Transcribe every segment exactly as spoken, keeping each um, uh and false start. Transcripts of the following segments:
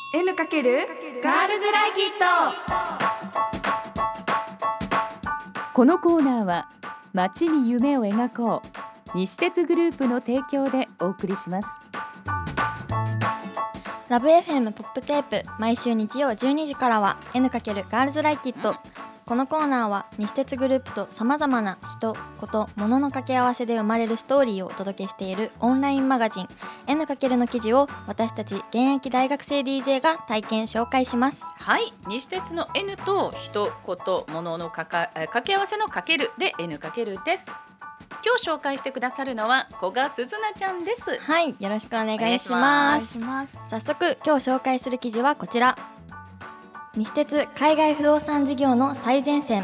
N× ガールズライキット。 このコーナーは街に夢を描こう西鉄グループの提供でお送りします。 ラブ エフエム ポップテープ、毎週日曜じゅうにじからは N× ガールズライキット。このコーナーは西鉄グループとさまざまな人、こと、物の掛け合わせで生まれるストーリーをお届けしているオンラインマガジン N× の記事を私たち現役大学生 ディージェー が体験紹介します。 はい、西鉄の N と人、こと、物のかか掛け合わせのかけるで N× です。今日紹介してくださるのは古賀すずなちゃんです。 はい、よろしくお願いします。早速今日紹介する記事はこちら。西鉄海外不動産事業の最前線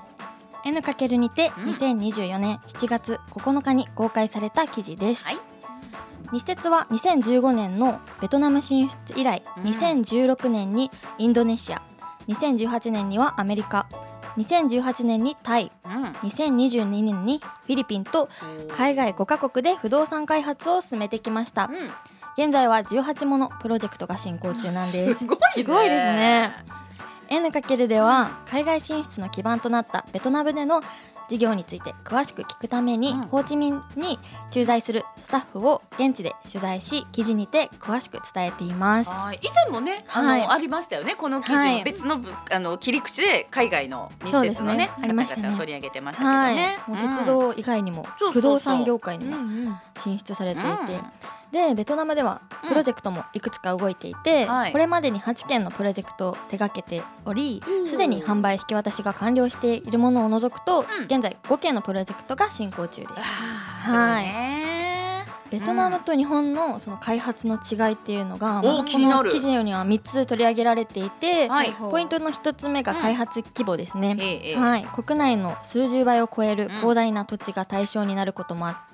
N× にてにせんにじゅうよねんしちがつここのかに公開された記事です、はい、西鉄はにせんじゅうごねんのベトナム進出以来、うん、にせんじゅうろくねんにインドネシア、にせんじゅうはちねんにはアメリカ、にせんじゅうはちねんにタイ、うん、にせんにじゅうにねんにフィリピンと海外ごかこくで不動産開発を進めてきました、うん、現在はじゅうはちものプロジェクトが進行中なんです。 すごいね。 すごいですね。N× では海外進出の基盤となったベトナムでの事業について詳しく聞くために、うん、ホーチミンに駐在するスタッフを現地で取材し、記事にて詳しく伝えています。 はい、以前もね、あの、はい、ありましたよね。この記事、はい、別の、あの切り口で海外の西鉄のね、方々を取り上げてましたけどね。 はい、もう鉄道以外にも不動産業界にも進出されていて、うんうん、でベトナムではプロジェクトもいくつか動いていて、うんはい、これまでにはちけんのプロジェクトを手掛けており、すでに販売引き渡しが完了しているものを除くと、うん、現在ごけんのプロジェクトが進行中です。はい、ベトナムと日本のその開発の違いっていうのが、うん、この記事にはみっつ取り上げられていて、はい、ポイントのひとつめが開発規模ですね、うんはい、国内の数十倍を超える広大な土地が対象になることもあって、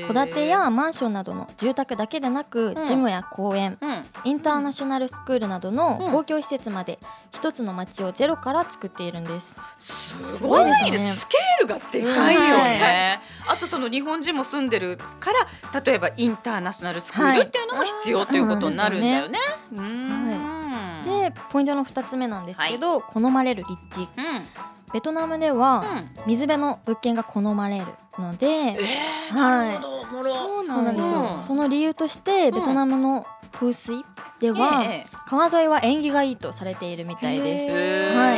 戸、うん、建てやマンションなどの住宅だけでなく、うん、ジムや公園、うん、インターナショナルスクールなどの公共施設まで一つの街をゼロから作っているんです。 すごいですね。スケールがでかいよね、はい、あとその日本人も住んでるから、例えばインターナショナルスクールっていうのも必要、はい、ということになるんだよね。でポイントのふたつめなんですけど、はい、好まれる立地、うん、ベトナムでは水辺の物件が好まれるので、えーはい、なるほど、もろそうなんですよ。その理由としてベトナムの風水では、えー、川沿いは縁起がいいとされているみたいです、はい、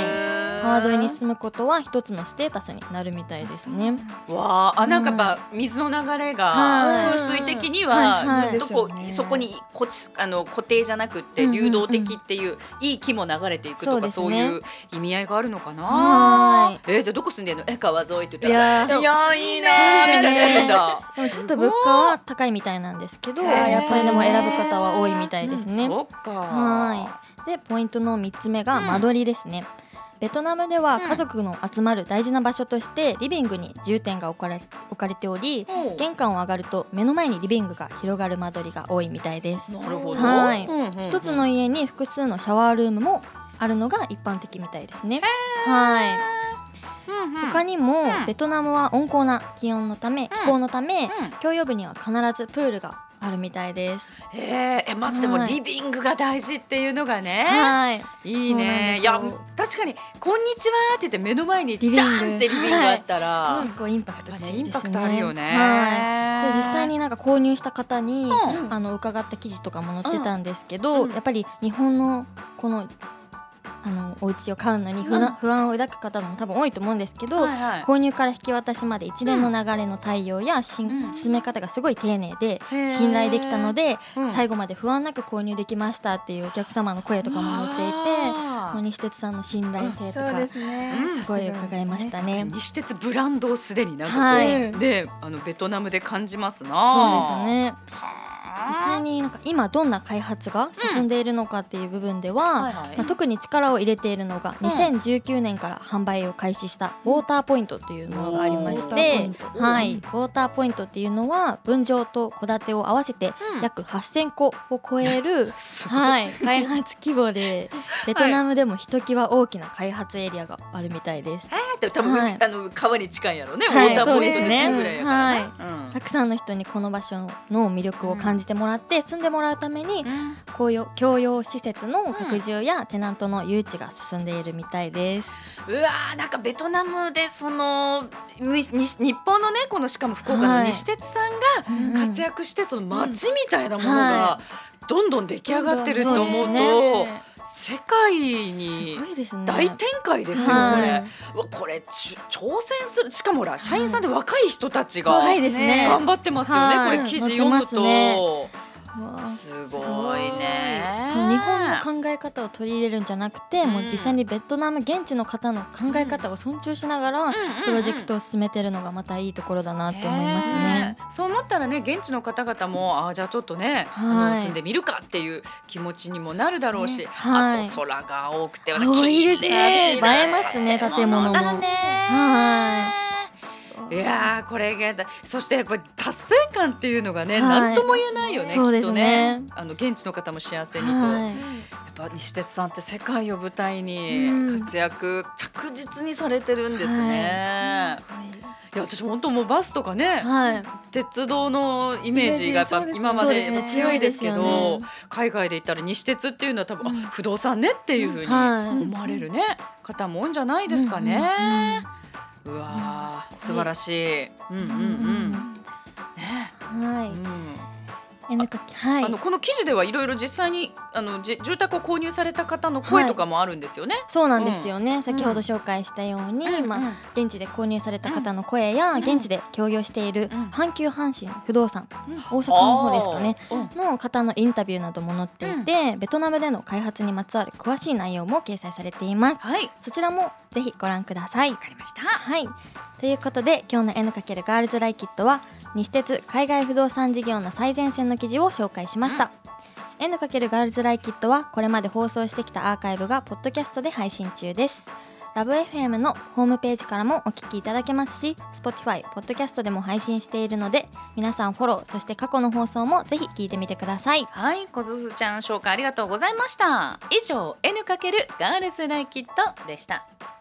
川沿いに住むことは一つのステータスになるみたいですね。 わあ、なんかやっぱ水の流れが風水的にはずっとこう、そこにこちあの固定じゃなくって流動的っていう、いい木も流れていくとか、そういう意味合いがあるのかな。はいえー、じゃあどこ住んでんの？え、川沿いって言ったら、いやいいねみたいなやるんだ。 でもちょっと物価は高いみたいなんですけど、それでも選ぶ方は多いみたいですね。 そっか。 はいでポイントのみっつめが間取りですね。ベトナムでは家族の集まる大事な場所としてリビングに重点が置かれ、置かれており、玄関を上がると目の前にリビングが広がる間取りが多いみたいです。 なるほど。 はい、うんうんうん、一つの家に複数のシャワールームもあるのが一般的みたいですね。はい、うんうん、他にも、うん、ベトナムは温厚な気温のため、気候のため、うん、共用部には必ずプールがあるみたいです。 へえ、まずでもリビングが大事っていうのがね、 はい、 いいね。いや確かにこんにちはって言って目の前にダーンってリビングがあったら、 はい、結構インパクト強いですね。 インパクトあるよね。 はい、で実際になんか購入した方に、うん、あの伺った記事とかも載ってたんですけど、うん、やっぱり日本のこのあのお家を買うのに不安、うん、不安を抱く方も多分多いと思うんですけど、はいはい、購入から引き渡しまで一連の流れの対応や、うん、進め方がすごい丁寧で信頼できたので、うん、最後まで不安なく購入できましたっていうお客様の声とかも載っていて、西鉄さんの信頼性とか、うん、すごい伺いましたね。 西鉄ブランドをすでになんかこう、 はい、 であのベトナムで感じますな。 そうですね。実際になんか今どんな開発が進んでいるのかっていう部分では、うんはいはいまあ、特に力を入れているのがにせんじゅうきゅうねんから販売を開始したウォーターポイントというものがありまして、はい、ウォーターポイントっていうのは分譲と戸建てを合わせて約はっせんこを超える、はい、開発規模でベトナムでもひときわ大きな開発エリアがあるみたいです。 えー、多分、はい、あの川に近いやろね、はい、ウォーターポイントでつぐらいやから、 はい、うん、たくさんの人にこの場所の魅力を感じててもらって住んでもらうために、公用共用施設の拡充やテナントの誘致が進んでいるみたいです。 うわー、なんかベトナムでその日本のね、このしかも福岡の西鉄さんが活躍して、その街みたいなものがどんどん出来上がってると思うと、世界に大展開ですよ、これ。うわ、これ挑戦する、しかもほら社員さんで若い人たちが頑張ってますよね。これ記事読むとすごいね。 日本の考え方を取り入れるんじゃなくて、うん、もう実際にベトナム現地の方の考え方を尊重しながらプロジェクトを進めてるのがまたいいところだなって思いますね。 そう思ったらね、現地の方々もあじゃあちょっとね、はい、住んでみるかっていう気持ちにもなるだろうし、ね、はい、あと空が多くて多いですね。映えますね、建物も。はい。 いやー、これがそしてやっぱり達成感っていうのがね、はい、なんとも言えないよね。 そうですね、 きっとね、あの現地の方も幸せにと、はい、やっぱ西鉄さんって世界を舞台に活躍、着実にされてるんですね。はい、いや、私本当もうバスとかね、はい、鉄道のイメージがやっぱ今まで強いですけど、ね、海外で言ったら西鉄っていうのは多分、うん、あ、不動産ねっていうふうに思われるね、はい、方も多いんじゃないですかね。うんうんうん、うわー、素晴らしい。うんうんうん。ね。はい。うん。え、なんか、はい。あのこの記事ではいろいろ実際にあのじ住宅を購入された方の声とかもあるんですよね。はい、 そうなんですよね。うん、先ほど紹介したように、うん、まあ現地で購入された方の声や、うん、現地で協業している阪急阪神不動産、うん、大阪の方ですかね、うん、の方のインタビューなども載っていて、うん、ベトナムでの開発にまつわる詳しい内容も掲載されています。はい、そちらもぜひご覧ください。 わかりました。 はい。ということで今日の N× ガールズライキットは西鉄海外不動産事業の最前線の記事を紹介しました。うん、N× ガールズライキットはこれまで放送してきたアーカイブがポッドキャストで配信中です。ラブ エフエム のホームページからもお聞きいただけますし、 Spotify、ポッドキャストでも配信しているので、皆さんフォロー、そして過去の放送もぜひ聞いてみてください。 はい、こずすちゃん紹介ありがとうございました。以上 N× ガールズライキットでした。